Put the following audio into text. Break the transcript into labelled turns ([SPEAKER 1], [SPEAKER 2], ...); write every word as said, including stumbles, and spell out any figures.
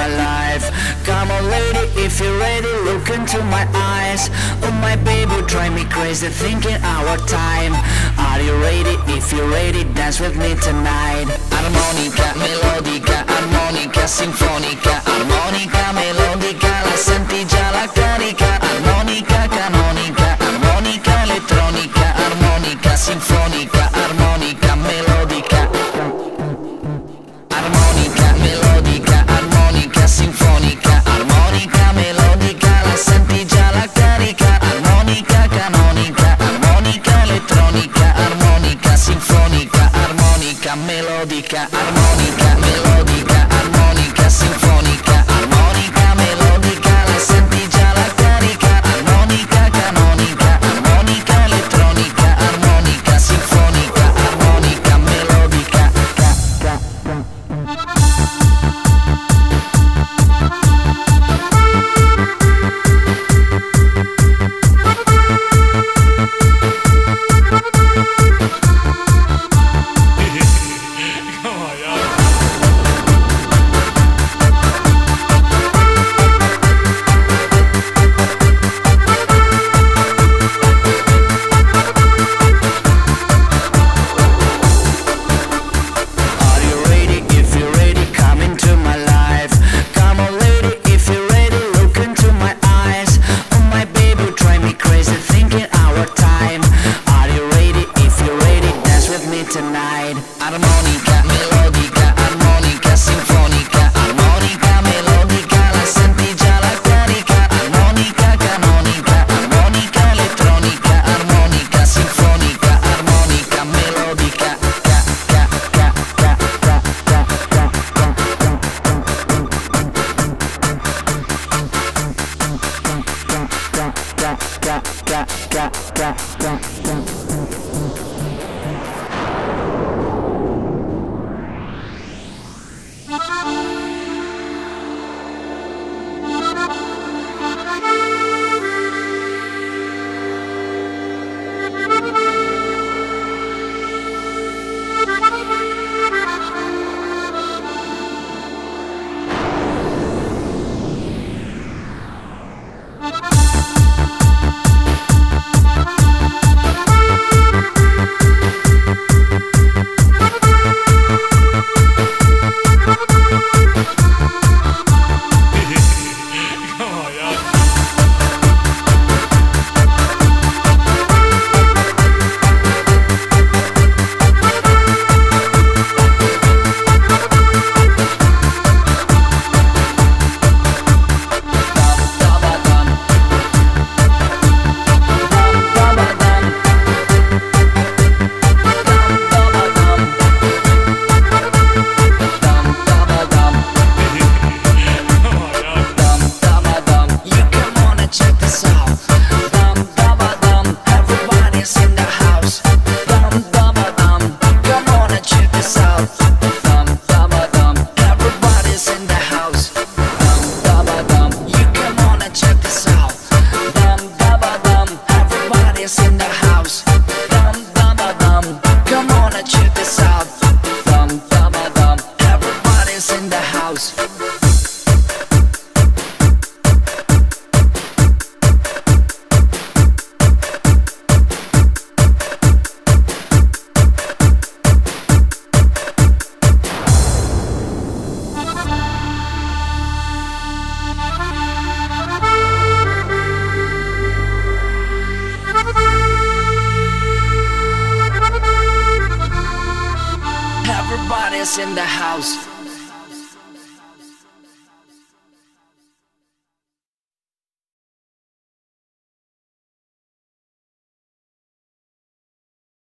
[SPEAKER 1] life. Come on lady, if you're ready, look into my eyes. Oh my baby, drive me crazy thinking our time. Are you ready? If you're ready, dance with me tonight. Armonica, melodica, armonica, sinfonica. Armonica, melodica, la senti già la carica. Armonica, canonica, armonica, elettronica. Armonica, sinfonica, armonica, melodica. Armonica, melodica, armonica, sinfonica. Armonica, melodica, la senti già la carica. Armonica, canonica, armonica, elettronica. Armonica, sinfonica, armonica, melodica. Armonica, melodica, armonica, sinfonica. Armonica, melodica, la senti già la carica. Armonica, canonica, armonica, elettronica. Armonica, sinfonica, armonica, melodica. Tonight. Armonica, melodica, armonica, sinfonica. Armonica, melodica, la senti già la carica. Armonica, canonica, armonica, elettronica. Armonica, sinfonica, armonica, melodica. Ca, ca, ca, ca, ca, ca, ca, ca, ca, ca, ca, ca. Everybody's in the house.